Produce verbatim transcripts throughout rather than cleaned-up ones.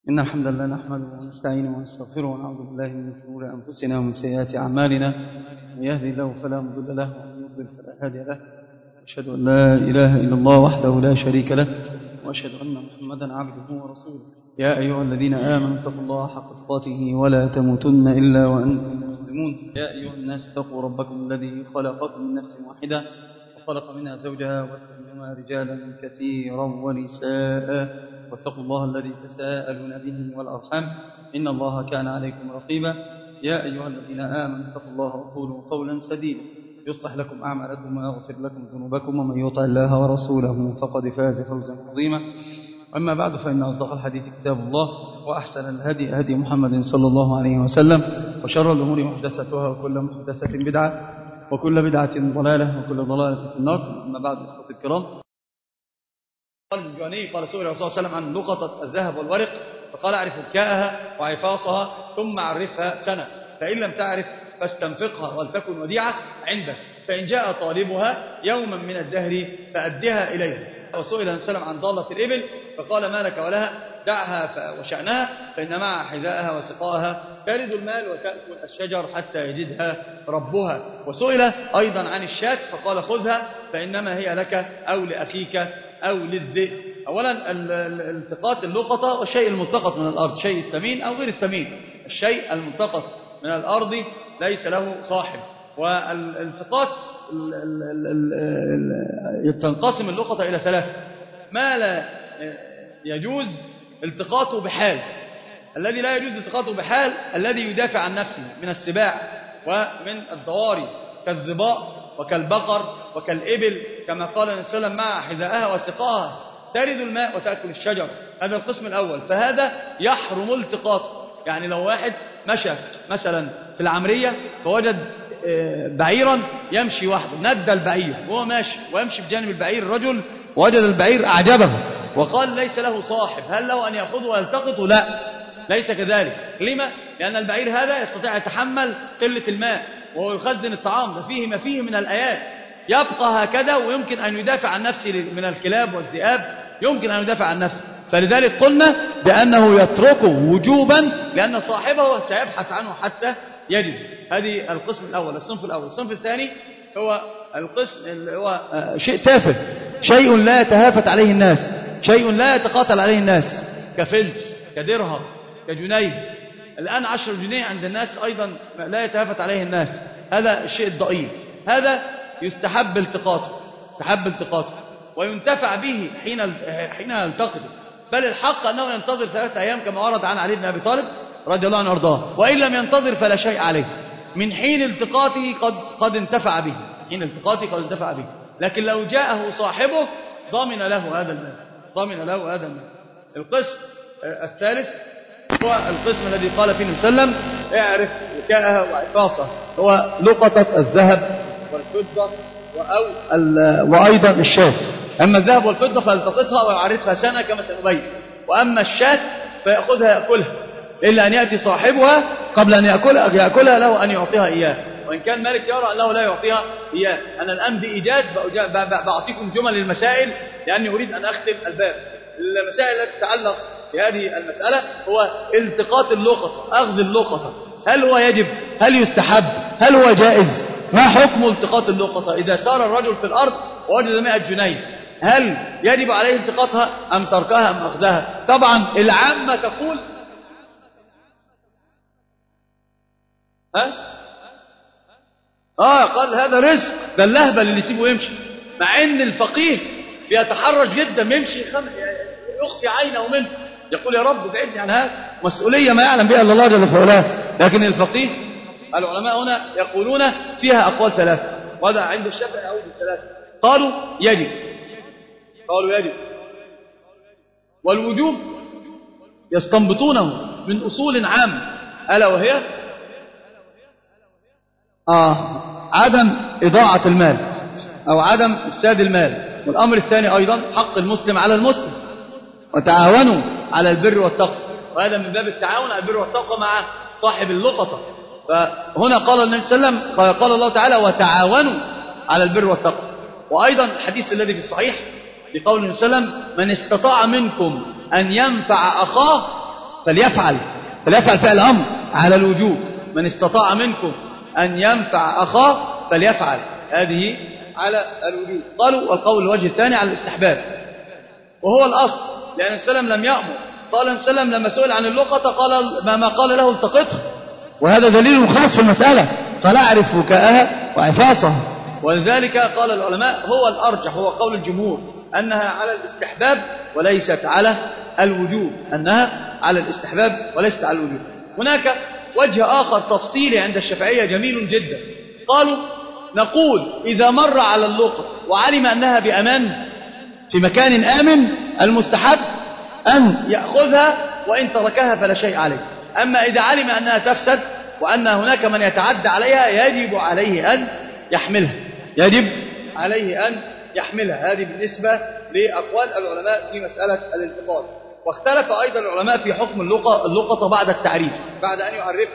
إن الحمد لله نحمده ونستعينه ونستغفره ونعوذ بالله من شرور أنفسنا ومن سيئات أعمالنا. من يهدي الله فلا مضل له ومن يضلل فلا هادي له. أشهد أن لا إله إلا الله وحده لا شريك له وأشهد أن محمدا عبده ورسوله. يا أيها الذين آمنوا اتقوا الله حق تقاته ولا تموتن إلا وأنتم مسلمون. يا أيها الناس اتقوا ربكم الذي خلقكم من نفس واحدة وخلق منها زوجها وبث منهما رجالا كثيرا ونساء واتقوا الله الذي تساءلون به والأرحام إن الله كان عليكم رقيبا. يا أيها الذين آمنوا اتقوا الله وقولوا قولا سديدا يصلح لكم أعمالكم ويغفر لكم ذنوبكم ومن يطع الله ورسوله فقد فاز فوزا عظيما. أما بعد فإن أصدق الحديث كتاب الله وأحسن الهدي هدي محمد صلى الله عليه وسلم وشر الأمور محدثاتها وكل محدثة بدعة وكل بدعة ضلالة وكل ضلالة في النار. أما بعد إخوة الكرام، قال الجواني قال سئل الرسول صلى الله عليه وسلم عن لقطة الذهب والورق فقال اعرف بكاءها وعفاصها ثم عرفها سنة، فإن لم تعرف فاستنفقها ولتكن وديعة عندك، فإن جاء طالبها يوما من الدهر فأدها إليه. وسئل النبي صلى الله عليه وسلم عن ضالة الإبل فقال ما لك ولها دعها وشأنها فإن مع حذاءها وسقاها ترد المال وتأكل الشجر حتى يجدها ربها. وسئل أيضا عن الشاة فقال خذها فإنما هي لك أو لأخيك أو للذئب. أولا الالتقاط اللقطة والشيء الملتقط من الأرض، شيء الثمين أو غير الثمين. الشيء الملتقط من الأرض ليس له صاحب. والالتقاط تنقسم اللقطة إلى ثلاثة: ما لا يجوز التقاطه بحال، الذي لا يجوز التقاطه بحال الذي يدافع عن نفسه من السباع ومن الضواري كالظباء وكالبقر وكالإبل، كما قال النبي صلى الله عليه وسلم مع حذاءها وسقاها ترد الماء وتأكل الشجر. هذا القسم الأول، فهذا يحرم التقاطه. يعني لو واحد مشى مثلا في العمرية فوجد بعيرا يمشي وحده، ندى البعير وهو ماشي ويمشي بجانب البعير، الرجل وجد البعير أعجبه وقال ليس له صاحب، هل له أن يأخذه ويلتقطه؟ لا، ليس كذلك. لما؟ لأن البعير هذا يستطيع يتحمل قلة الماء وهو يخزن الطعام، ده فيه ما فيه من الآيات. يبقى هكذا ويمكن أن يدافع عن نفسه من الكلاب والذئاب، يمكن أن يدافع عن نفسه. فلذلك قلنا بأنه يتركه وجوبا لأن صاحبه سيبحث عنه حتى يجد. هذه القسم الأول، الصنف الأول. الصنف الثاني هو القسم اللي هو شيء تافه، شيء لا يتهافت عليه الناس، شيء لا يتقاتل عليه الناس، كفلس كدرهم كجنيه. الآن عشر جنيه عند الناس أيضا لا يتهافت عليه الناس. هذا الشيء الضئيل، هذا يستحب التقاطه، يستحب التقاطه وينتفع به حين حين يلتقطه. بل الحق أنه ينتظر ثلاثة أيام كما ورد عن علي بن أبي طالب رضي الله عنه وارضاه، وإن لم ينتظر فلا شيء عليه. من حين التقاطه قد قد انتفع به، حين التقاطه قد انتفع به. لكن لو جاءه صاحبه ضمن له هذا المال، ضمن له هذا المال. القسم الثالث هو القسم الذي قال فيه النبي صلى الله عليه وسلم اعرف وكاءها وعفاصها، هو لقطة الذهب والفضة أو وأيضا الشاة. أما الذهب والفضة فيلتقطها ويعرفها سنة كما سنبين، وأما الشاة فيأخذها يأكلها إلا أن يأتي صاحبها قبل أن يأكلها, يأكلها له أن يعطيها إياه. وإن كان مالك يرى أنه لا يعطيها إياه. أنا الآن بإيجاز بعطيكم جمل المسائل لأني أريد أن أختم الباب. المسائل التي تتعلق بهذه المسألة هو التقاط اللقطة، أخذ اللقطة، هل هو يجب؟ هل يستحب؟ هل هو جائز؟ ما حكم التقاط اللقطة؟ إذا سار الرجل في الأرض ووجد مائة جنيه هل يجب عليه التقاطها أم تركها أم أخذها؟ طبعا العامة تقول ها؟ آه قال هذا رزق، ده اللهبل اللي يسيبه يمشي. مع ان الفقيه بيتحرج جدا، يمشي يخفي عينه منه، يقول يا رب بعدني عن هذا، مسؤولية ما يعلم بها الا الله جل في علاه. لكن الفقيه العلماء هنا يقولون فيها أقوال ثلاثة، وهذا عند الشافعي أو الثلاثة. قالوا يجب، قالوا يجب، والوجوب يستنبطونه من أصول عامة ألا وهي آه عدم إضاعة المال أو عدم إفساد المال. والأمر الثاني أيضا حق المسلم على المسلم، وتعاونوا على البر والتقوى، وهذا من باب التعاون على البر والتقوى مع صاحب اللقطة. فهنا قال النبي صلى الله عليه وسلم، قال الله تعالى وتعاونوا على البر والتقوى. وأيضا الحديث الذي في الصحيح لقول النبي صلى الله عليه وسلم من استطاع منكم أن ينفع أخاه فليفعل فليفعل فعل أمر على الوجوب. من استطاع منكم أن ينفع أخاه فليفعل، هذه على الوجوب. قالوا والقول الوجه الثاني على الاستحباب، وهو الأصل، لأن السلام لم يأمر. قال السلام لما سئل عن اللقطة قال ما قال له التقطها، وهذا دليل خاص في المسألة، قال اعرف وكاءها وعفاصها. ولذلك قال العلماء هو الأرجح، هو قول الجمهور، أنها على الاستحباب وليست على الوجوب، أنها على الاستحباب وليست على الوجوب. هناك وجه آخر تفصيلي عند الشافعية جميل جدا. قالوا نقول إذا مر على اللقطة وعلم أنها بأمان في مكان آمن، المستحب أن يأخذها، وإن تركها فلا شيء عليه. أما إذا علم أنها تفسد وأن هناك من يتعدى عليها يجب عليه أن يحملها، يجب عليه أن يحملها. هذه بالنسبة لأقوال العلماء في مسألة الالتقاط. واختلف أيضا العلماء في حكم اللقطة بعد التعريف، بعد أن يعرف،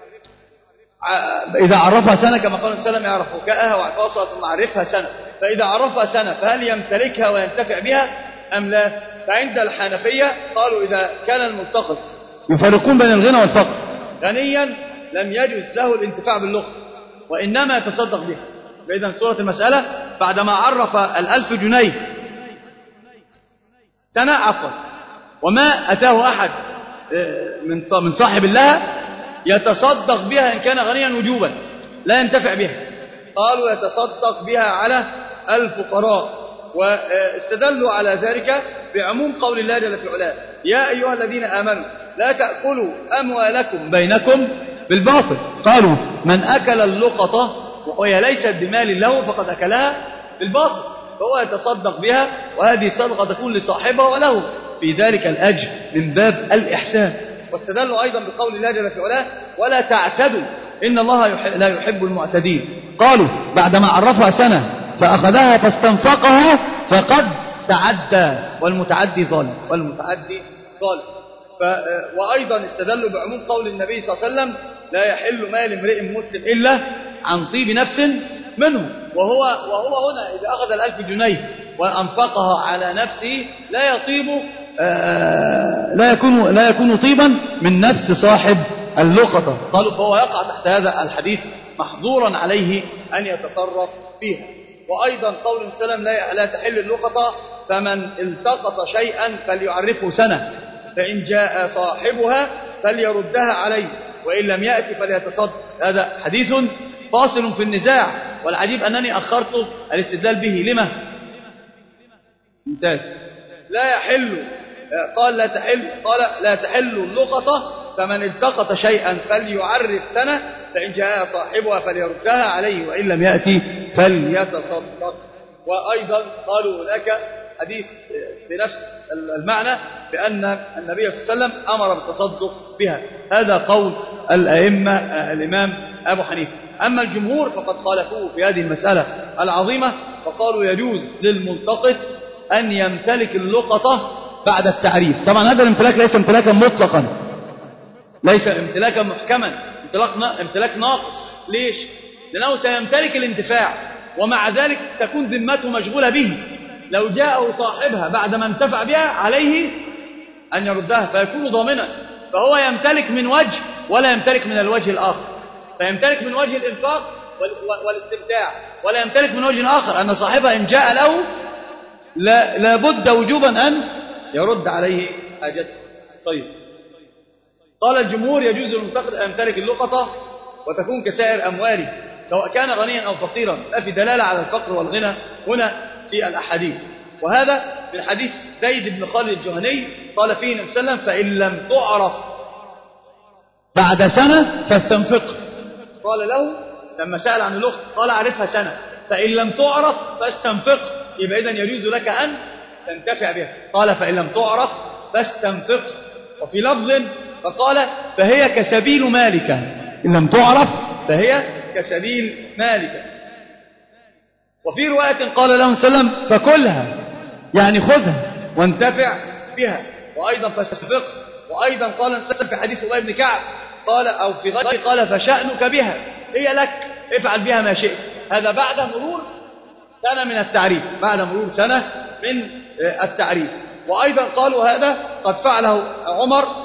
إذا عرفها سنة كما قال السلام يعرف وكاءها وعفاصها ثم عرفها سنة، فإذا عرفها سنة فهل يمتلكها وينتفع بها أم لا؟ فعند الحنفية قالوا إذا كان الملتقط يفرقون بين الغنى والفقر، غنيا لم يجوز له الانتفاع باللقطة وإنما يتصدق بها. فإذا صورة المسألة بعدما عرف الألف جنيه سنة عفوا وما أتاه أحد من صاحب الله يتصدق بها إن كان غنيا وجوبا لا ينتفع بها، قالوا يتصدق بها على الفقراء. واستدلوا على ذلك بعموم قول الله جل في علاه يا أيها الذين آمنوا لا تأكلوا أموالكم بينكم بالباطل. قالوا من أكل اللقطة وهي ليست بمال له فقد أكلها بالباطل، فهو يتصدق بها، وهذه صدقة تكون لصاحبها وله في ذلك الأجر من باب الإحسان. واستدلوا أيضا بقول الله جل في علاه ولا تعتدوا إن الله لا يحب المعتدين. قالوا بعدما عرفها سنة فأخذها فاستنفقها فقد تعدى، والمتعدي ظالم، والمتعدي ظالم. وأيضا استدلوا بعموم قول النبي صلى الله عليه وسلم لا يحل مال امرئ مسلم إلا عن طيب نفس منه، وهو, وهو هنا إذا أخذ الألف جنيه وأنفقها على نفسه لا يطيب آه لا يكون لا يكون طيبا من نفس صاحب اللقطة. قالوا فهو يقع تحت هذا الحديث محظورا عليه أن يتصرف فيها. وأيضا قول السلام لا, لا تحل اللقطة فمن التقط شيئا فليعرفه سنة، فإن جاء صاحبها فليردها عليه وإن لم يأتي فليتصدق. هذا حديث فاصل في النزاع، والعجيب أنني أخرت الاستدلال به. لما؟ ممتاز. لا يحل، قال لا تحل، قال لا تحل اللقطة فمن التقط شيئا فليعرف سنة، فإن جاء صاحبها فليردها عليه وإن لم يأتي فليتصدق. وأيضا قالوا هناك حديث بنفس المعنى بأن النبي صلى الله عليه وسلم أمر بالتصدق بها. هذا قول الأئمة الإمام أبو حنيفة. أما الجمهور فقد خالفوه في هذه المسألة العظيمة، فقالوا يجوز للملتقط أن يمتلك اللقطة بعد التعريف. طبعا هذا الامتلاك ليس امتلاكا مطلقا، ليس امتلاكا محكما، امتلاك ناقص. ليش؟ لأنه سيمتلك الانتفاع ومع ذلك تكون ذمته مشغولة به. لو جاءه صاحبها بعد ما انتفع بها عليه أن يردها فيكون ضامنا، فهو يمتلك من وجه ولا يمتلك من الوجه الآخر، فيمتلك من وجه الإنفاق والاستمتاع، ولا يمتلك من وجه آخر أن صاحبها إن جاء له لا, لا بد وجوبا أن يرد عليه حاجته. طيب، قال الجمهور يجوز للملتقط أن يمتلك اللقطة وتكون كسائر أمواله سواء كان غنيا أو فقيرا، لا في دلالة على الفقر والغنى هنا في الأحاديث. وهذا من حديث زيد بن خالد الجهني قال فيه النبي صلى الله عليه وسلم فإن لم تعرف بعد سنة فاستنفق. قال له لما سأل عن اللقطة قال أعرفها سنة، فإن لم تعرف فاستنفق، يبقى إذن يجوز لك أن تنتفع بها. قال فإن لم تعرف فاستنفق. وفي لفظ فقال فهي كسبيل مالك، إن لم تعرف فهي كسبيل مالك. وفي رواية قال له صلى الله عليه وسلم فكلها، يعني خذها وانتفع بها. وأيضا فاستنفق. وأيضا قال صلى الله عليه وسلم في حديث أبي بن كعب قال أو في غيره قال فشأنك بها، هي لك، افعل بها ما شئت. هذا بعد مرور سنة من التعريف، بعد مرور سنة من التعريف. وأيضا قالوا هذا قد فعله عمر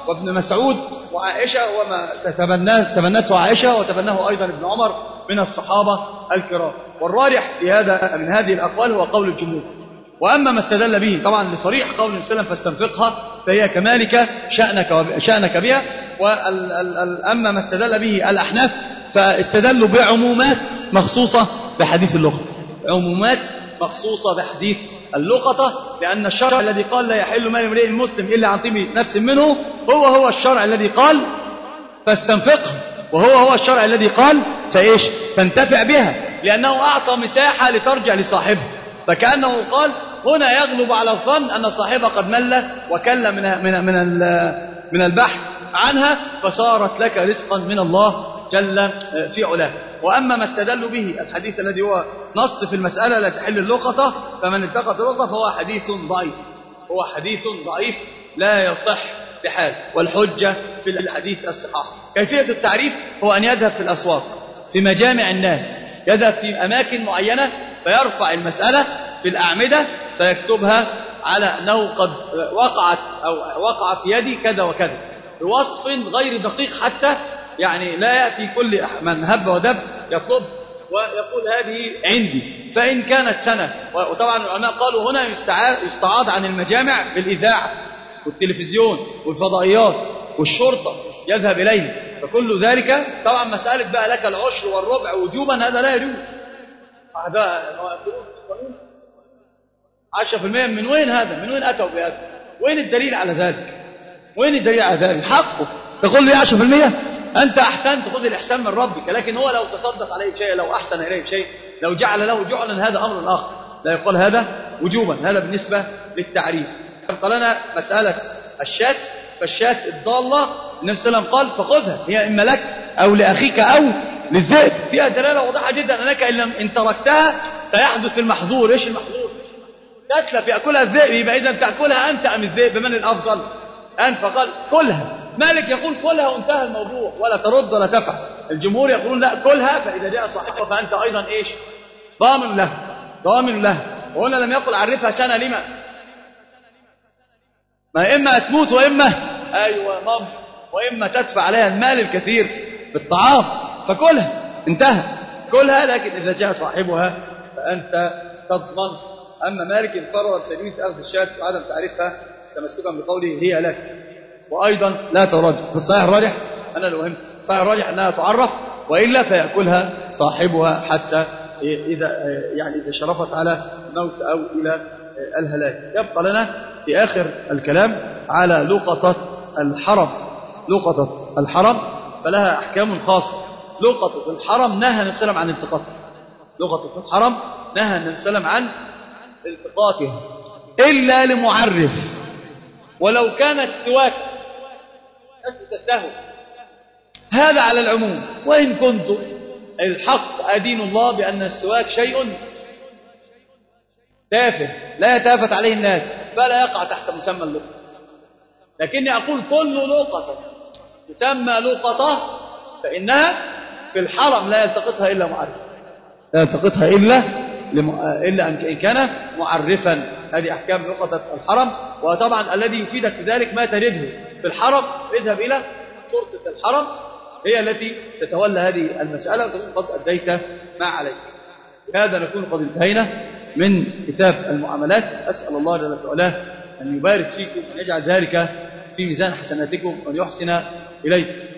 وابن مسعود وعائشة وما تبنته عائشة وتبناه أيضا ابن عمر من الصحابة الكرام. والراجح في هذا من هذه الأقوال هو قول الجمهور. وأما ما استدل به طبعا لصريح قول النبي صلى الله عليه وسلم فاستنفقها فهي كمالك شأنك, شأنك بها. وأما ما استدل به الأحناف فاستدلوا بعمومات مخصوصة بحديث اللقطة، عمومات مخصوصة بحديث اللقطة، لأن الشرع الذي قال لا يحل مال امرئ مسلم إلا عن طيب نفس منه هو هو الشرع الذي قال فاستنفقه، وهو هو الشرع الذي قال فإيش فانتفع بها، لأنه أعطى مساحة لترجع لصاحبه. فكأنه قال هنا يغلب على الظن أن صاحبه قد مل وكل من من من من البحث عنها، فصارت لك رزقا من الله جل في علاه. وأما ما استدل به الحديث الذي هو نص في المسألة لا تحل اللقطة فمن التقط اللقطة فهو حديث ضعيف، هو حديث ضعيف لا يصح بحال. والحجة في الحديث الصحاح. كيفية التعريف هو أن يذهب في الأسواق في مجامع الناس، يذهب في أماكن معينة فيرفع المسألة في الأعمدة فيكتبها على أنه قد وقعت أو وقع في يدي كذا وكذا بوصف غير دقيق، حتى يعني لا يأتي كل من هب ودب يطلب ويقول هذه عندي. فإن كانت سنة، وطبعا العلماء قالوا هنا يستعاض عن المجامع بالإذاعة والتلفزيون والفضائيات والشرطة يذهب إليه، فكل ذلك طبعا مسألة بقى لك العشر والربع وجوبا هذا لا يجوز. هذا عشرة في المئة من وين هذا؟ من وين أتوا بهذا؟ وين الدليل على ذلك؟ وين الدليل على ذلك؟ حقه تقول لي عشرة في المئة، أنت أحسنت خذ الإحسان من ربك، لكن هو لو تصدق عليه بشيء، لو أحسن إليه بشيء، لو جعل له جعلا، هذا أمر آخر لا يقال هذا وجوبا. هذا بالنسبة للتعريف. قال لنا مسألة الشاة، فالشاة الضالة النبي صلى الله عليه وسلم قال فخذها، هي إما لك أو لأخيك أو للذئب. فيها دلالة واضحة جدا أنك إن, إن تركتها سيحدث المحظور. إيش المحظور؟ تتلف يأكلها الذئب، يبقى إذا تأكلها أنت أم الذئب؟ من الأفضل؟ أنت. فقال كلها. مالك يقول كلها وانتهى الموضوع ولا ترد ولا تفعل. الجمهور يقولون لا كلها، فإذا جاء صاحبها فأنت أيضا إيش ضامن له، ضامن له. وهنا لم يقل عرفها سنة لما، ما إما تموت وإما أيوة مم وإما تدفع عليها المال الكثير بالطعام، فكلها انتهى كلها. لكن إذا جاء صاحبها فأنت تضمن. أما مالك انفرد تجويز أخذ الشاة وعدم تعريفها تمسكا بقوله هي لك، وأيضا لا ترد. الصحيح الراجح أنا لو وهمت، الصحيح الراجح أنها تعرف، وإلا فيأكلها صاحبها حتى إذا يعني إذا شرفت على الموت أو إلى الهلاك. يبقى لنا في آخر الكلام على لقطة الحرم. لقطة الحرم فلها أحكام خاصة. لقطة الحرم نهى النبي صلى الله عليه وسلم عن التقاطها. لقطة الحرم نهى النبي صلى الله عليه وسلم عن التقاطها إلا لمعرف، ولو كانت سواك تستهوى، هذا على العموم. وإن كنت الحق أدين الله بأن السواك شيء تافه لا يتافت عليه الناس فلا يقع تحت مسمى اللقطة، لكني أقول كل لقطة تسمى لقطة فإنها في الحرم لا يلتقطها إلا معرف، لا يلتقطها إلا لم... إلا أن كان معرفا. هذه أحكام لقطة الحرم. وطبعا الذي يفيدك في ذلك ما تجده في الحرم، اذهب إلى شرطة الحرم هي التي تتولى هذه المسألة وتكون قد أديت ما عليك. بهذا نكون قد انتهينا من كتاب المعاملات. أسأل الله جل وعلا أن يبارك فيكم وأن يجعل ذلك في ميزان حسناتكم وأن يحسن إليكم.